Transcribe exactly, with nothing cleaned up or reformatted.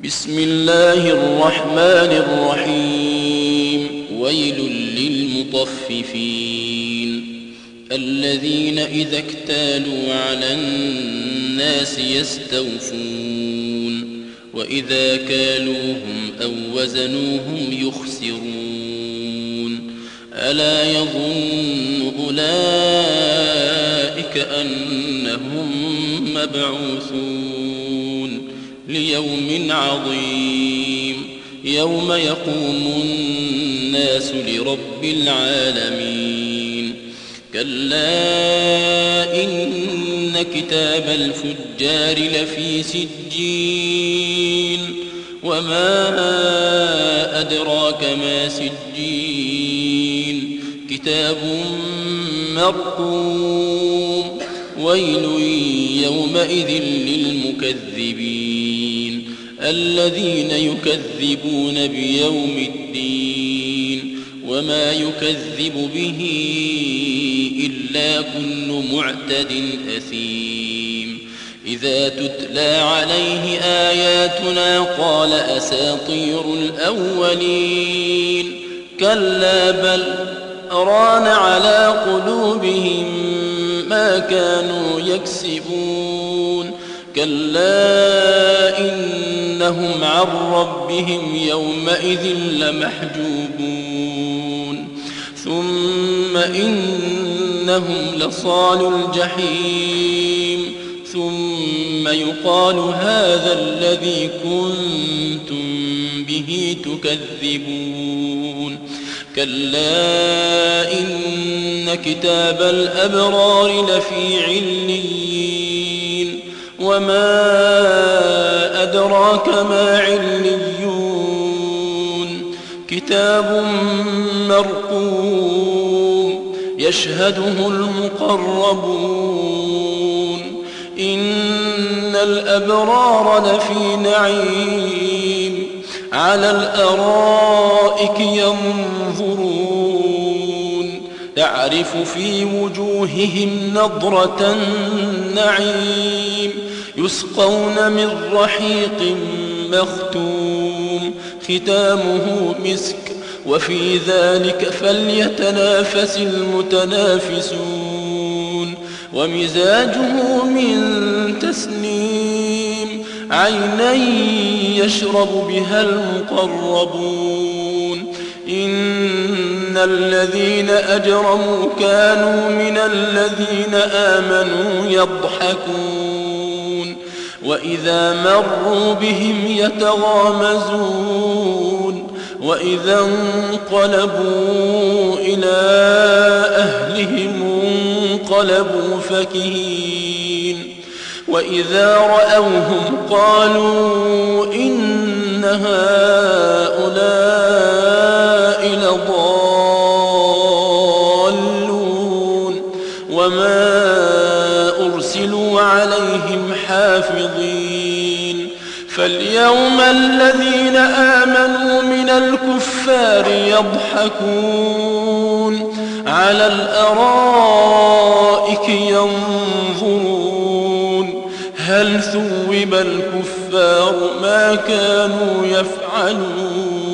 بسم الله الرحمن الرحيم ويل للمطففين الذين إذا اكتالوا على الناس يستوفون وإذا كالوهم أو وزنوهم يخسرون ألا يظن أولئك أنهم مبعوثون ليوم عظيم يوم يقوم الناس لرب العالمين كلا إن كتاب الفجار لفي سجين وما أدراك ما سجين كتاب مرقوم ويل يومئذ للمكذبين الذين يكذبون بيوم الدين وما يكذب به إلا كل معتد أثيم إذا تتلى عليه آياتنا قال أساطير الأولين كلا بل ران على قلوبهم ما كانوا يكسبون كلا إنهم عن ربهم يومئذ لمحجوبون ثم إنهم لصالوا الجحيم ثم يقال هذا الذي كنتم به تكذبون كلا إن كتاب الأبرار لفي عليين وما أدراك ما عليون كتاب مرقوم يشهده المقربون إن الأبرار لفي نعيم على الأرائك ينظرون تعرف في وجوههم نضرة النعيم يسقون من رحيق مختوم ختامه مسك وفي ذلك فليتنافس المتنافسون ومزاجه من تسنيم عينا يشرب بها المقربون إن الذين أجرموا كانوا من الذين آمنوا يضحكون وإذا مروا بهم يتغامزون وإذا انقلبوا إلى أهلهم انقلبوا فكهين وإذا رأوهم قالوا إن هؤلاء لضالون وما أرسلوا عليهم حافظين فاليوم الذين آمنوا من الكفار يضحكون على الأرائك ينظرون هل ثوب الكفار ما كانوا يفعلون